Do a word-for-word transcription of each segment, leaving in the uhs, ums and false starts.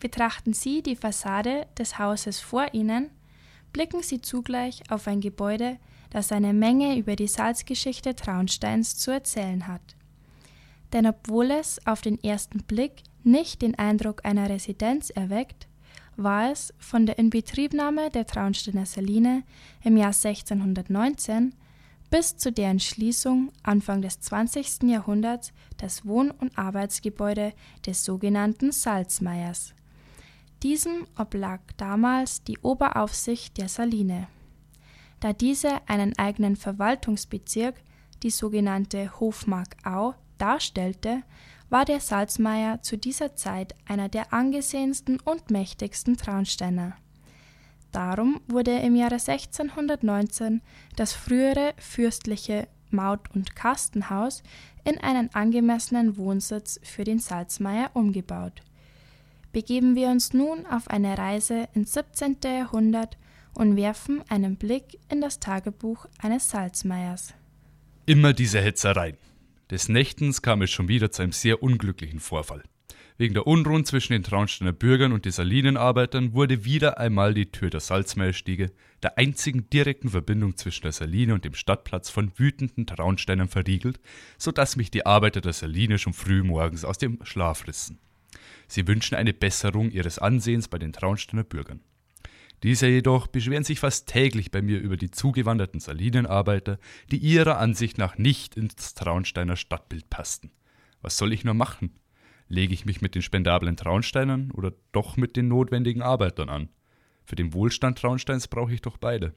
Betrachten Sie die Fassade des Hauses vor Ihnen, blicken Sie zugleich auf ein Gebäude, das eine Menge über die Salzgeschichte Traunsteins zu erzählen hat. Denn obwohl es auf den ersten Blick nicht den Eindruck einer Residenz erweckt, war es von der Inbetriebnahme der Traunsteiner Saline im Jahr sechzehnhundertneunzehn bis zu deren Schließung Anfang des zwanzigsten Jahrhunderts das Wohn- und Arbeitsgebäude des sogenannten Salzmeiers. Diesem oblag damals die Oberaufsicht der Saline. Da diese einen eigenen Verwaltungsbezirk, die sogenannte Hofmark Au, darstellte, war der Salzmeier zu dieser Zeit einer der angesehensten und mächtigsten Traunsteiner. Darum wurde im Jahre sechzehnhundertneunzehn das frühere fürstliche Maut- und Kastenhaus in einen angemessenen Wohnsitz für den Salzmeier umgebaut. Begeben wir uns nun auf eine Reise ins siebzehnten Jahrhundert und werfen einen Blick in das Tagebuch eines Salzmeiers. Immer diese Hetzereien. Des Nächtens kam es schon wieder zu einem sehr unglücklichen Vorfall. Wegen der Unruhen zwischen den Traunsteiner Bürgern und den Salinenarbeitern wurde wieder einmal die Tür der Salzmeierstiege, der einzigen direkten Verbindung zwischen der Saline und dem Stadtplatz, von wütenden Traunsteinern verriegelt, sodass mich die Arbeiter der Saline schon früh morgens aus dem Schlaf rissen. Sie wünschen eine Besserung ihres Ansehens bei den Traunsteiner Bürgern. Diese jedoch beschweren sich fast täglich bei mir über die zugewanderten Salinenarbeiter, die ihrer Ansicht nach nicht ins Traunsteiner Stadtbild passten. Was soll ich nur machen? Lege ich mich mit den spendablen Traunsteinern oder doch mit den notwendigen Arbeitern an? Für den Wohlstand Traunsteins brauche ich doch beide.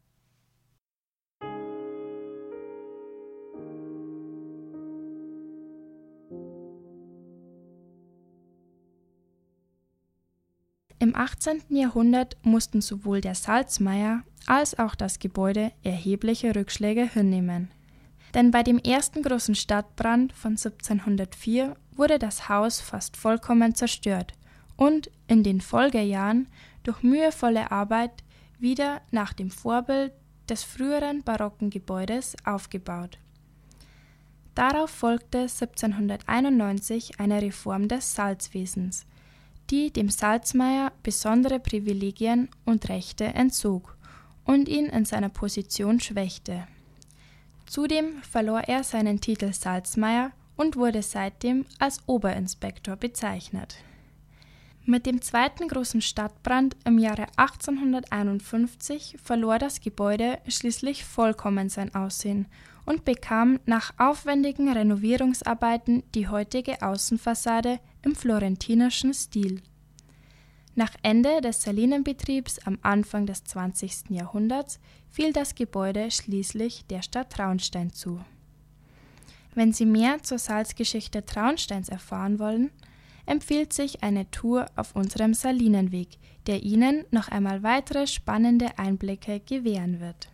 Im achtzehnten Jahrhundert mussten sowohl der Salzmeier als auch das Gebäude erhebliche Rückschläge hinnehmen. Denn bei dem ersten großen Stadtbrand von siebzehnhundertvier wurde das Haus fast vollkommen zerstört und in den Folgejahren durch mühevolle Arbeit wieder nach dem Vorbild des früheren barocken Gebäudes aufgebaut. Darauf folgte siebzehnhunderteinundneunzig eine Reform des Salzwesens, die dem Salzmeier besondere Privilegien und Rechte entzog und ihn in seiner Position schwächte. Zudem verlor er seinen Titel Salzmeier und wurde seitdem als Oberinspektor bezeichnet. Mit dem zweiten großen Stadtbrand im Jahre achtzehnhunderteinundfünfzig verlor das Gebäude schließlich vollkommen sein Aussehen und bekam nach aufwendigen Renovierungsarbeiten die heutige Außenfassade im florentinischen Stil. Nach Ende des Salinenbetriebs am Anfang des zwanzigsten Jahrhunderts fiel das Gebäude schließlich der Stadt Traunstein zu. Wenn Sie mehr zur Salzgeschichte Traunsteins erfahren wollen, empfiehlt sich eine Tour auf unserem Salinenweg, der Ihnen noch einmal weitere spannende Einblicke gewähren wird.